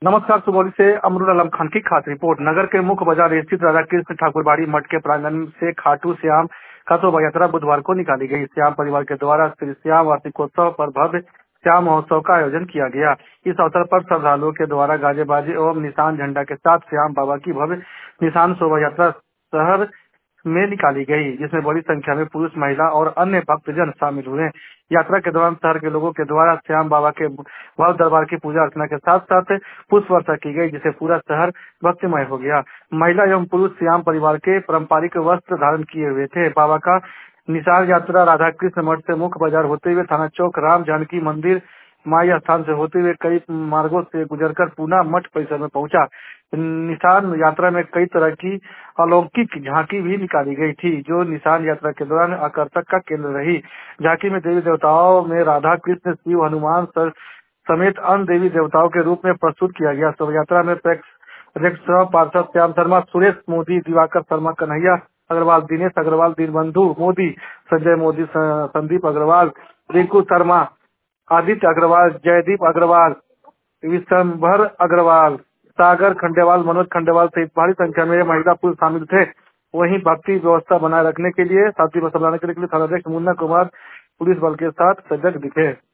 नमस्कार। सुगौली से अमरुल आलम खान की खास रिपोर्ट। नगर के मुख्य बाजार स्थित राधा कृष्ण ठाकुरबाड़ी मठ के प्रांगण से खाटू श्याम का शोभा यात्रा बुधवार को निकाली गई। श्याम परिवार के द्वारा श्री श्याम वार्षिकोत्सव पर भव्य श्याम महोत्सव का आयोजन किया गया। इस अवसर पर श्रद्धालुओं के द्वारा गाजे बाजे एवं निशान झंडा के साथ श्याम बाबा की भव्य निशान शोभा यात्रा शहर में निकाली गई, जिसमें बड़ी संख्या में पुरुष, महिला और अन्य भक्तजन शामिल हुए। यात्रा के दौरान शहर के लोगों के द्वारा श्याम बाबा के भव्य दरबार की पूजा अर्चना के साथ साथ पुष्प वर्षा की गई, जिसे पूरा शहर भक्तिमय हो गया। महिला एवं पुरुष श्याम परिवार के पारंपरिक वस्त्र धारण किए हुए थे। बाबा का निशान यात्रा राधा कृष्ण मठ से मुख्य बाजार होते हुए थाना चौक, राम जानकी मंदिर, माई स्थान से होते हुए कई मार्गों से गुजरकर पुनः मठ परिसर में पहुंचा। निशान यात्रा में कई तरह की अलौकिक झांकी भी निकाली गई थी, जो निशान यात्रा के दौरान आकर्षक का केंद्र रही। झांकी में देवी देवताओं में राधा कृष्ण, शिव, हनुमान समेत अन्य देवी देवताओं के रूप में प्रस्तुत किया गया। शोभा यात्रा में अध्यक्ष पार्षद श्याम शर्मा, सुरेश मोदी, दिवाकर शर्मा, कन्हैया अग्रवाल, दिनेश अग्रवाल, दीनबंधु मोदी, संजय मोदी, संदीप अग्रवाल, रिंकू शर्मा, आदित्य अग्रवाल, जयदीप अग्रवाल, विशंभर अग्रवाल, सागर खंडेवाल, मनोज खंडेवाल सहित भारी संख्या में महिला पुरुष शामिल थे। वहीं भक्ति व्यवस्था बनाए रखने के लिए, शांति व्यवस्था बनाने के लिए थानाध्यक्ष मुन्ना कुमार पुलिस बल के साथ सजग दिखे।